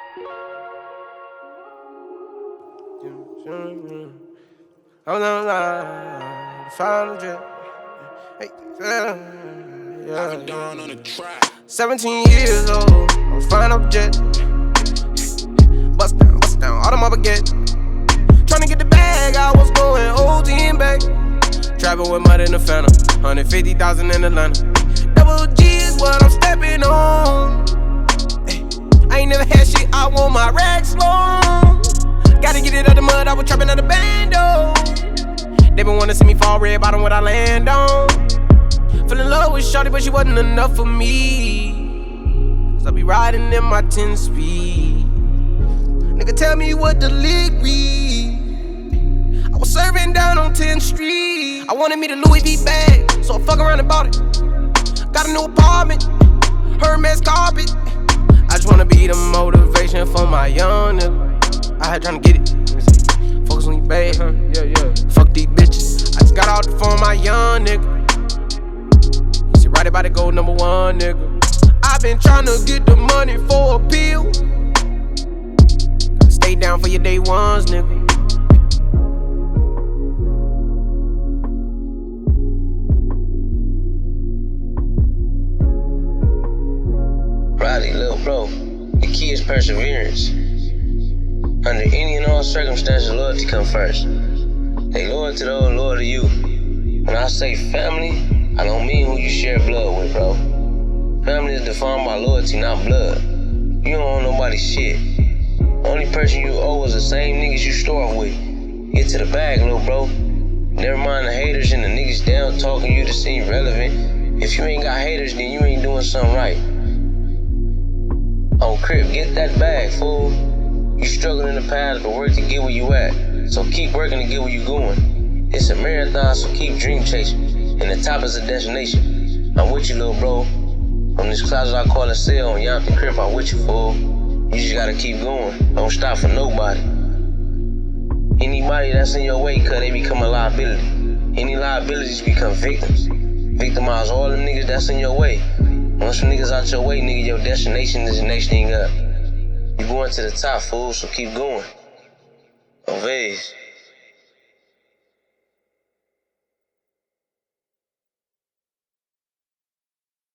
I'm on the final drip. Hey, yeah. 17 years old, I was flying up jet. Bust down, all them up again. Tryna get the bag, I was going OT and back. Trapping with mud in the phantom, 150,000 in Atlanta. Double G is what I'm stepping on. Ay, I ain't never had shit, I want my racks long. Gotta get it out the mud, I was trapping out the bando. They been wanna see me fall red bottom what I land on. Fell in love with shawty, but she wasn't enough for me. So I be riding in my 10 speed. Nigga, tell me what the league be. I was serving down on 10th Street. I wanted me the Louis V bag, so I fuck around and bought it. Got a new apartment, Hermes carpet. I just wanna be the motivation for my young nigga. I had tryna get it. Focus on your bag, fuck these bitches. I just got off the phone with my young nigga. He said right about to go number one, nigga. I been tryna get the money for a pill. Gotta stay down for your day ones, nigga. Riley, little bro, the key is perseverance. Under any and all circumstances, loyalty come first. They loyal to those loyal to you. When I say family, I don't mean who you share blood with, bro. Family is defined by loyalty, not blood. You don't owe nobody shit. The only person you owe is the same niggas you store with. Get to the bag, little bro. Never mind the haters and the niggas down talking you to seem relevant. If you ain't got haters, then you ain't doing something right. On Crip, get that bag, fool. You struggle in the past, but work to get where you at. So keep working to get where you going. It's a marathon, so keep dream chasing. And the top is a destination. I'm with you, little bro. From this closet I call a cell on Yampton Crip, I'm with you, fool. You just gotta keep going. Don't stop for nobody. Anybody that's in your way, cause they become a liability. Any liabilities become victims. Victimize all them niggas that's in your way. Once some niggas out your way, nigga, your destination is the next thing up. You going to the top, fool, so keep going. On Vase.